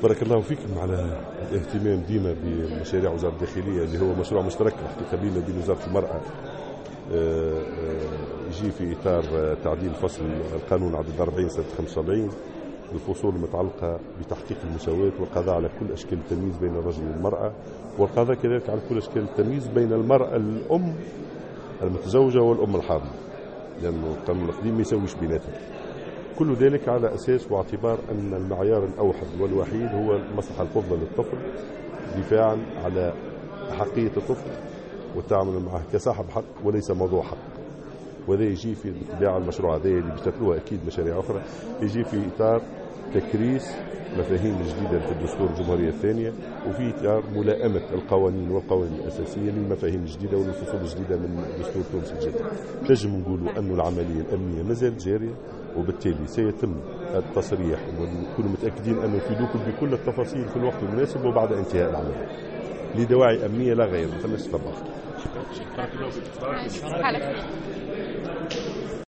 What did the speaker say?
بارك الله فيكم على الاهتمام ديما بمشاريع وزارة الداخلية اللي هو مشروع مشترك الحقيقة بين وزارة المرأة، يجي في إطار تعديل فصل القانون عدد 40 سنة 75 الفصول المتعلقة بتحقيق المساواة والقضاء على كل أشكال التمييز بين الرجل والمرأة، والقضاء كذلك على كل أشكال التمييز بين المرأة الأم المتزوجة والأم الحاضنة، لأن القانون القديم ما يسويش بيناتهم. كل ذلك على أساس واعتبار أن المعيار الأوحد والوحيد هو المصلحة الفضلى للطفل، دفاعا على أحقية الطفل والتعامل معه كصاحب حق وليس موضوع حق. وهذا يجي في طبيعة المشروع هذا اللي بتتلوها أكيد مشاريع أخرى، يجي في إطار تكريس مفاهيم جديدة في الدستور الجمهورية الثانية، وفي إطار ملائمة القوانين والقوانين الأساسية للمفاهيم الجديدة والفصول الجديدة من دستور تونس الجديد. نجم نقولوا أن العملية الأمنية ما زالت جارية، وبالتالي سيتم التصريح ونكونوا متأكدين أن نفيدوكم بكل التفاصيل في الوقت المناسب وبعد انتهاء العملية لدواعي أمنية لا غير. ما فماش تطبق.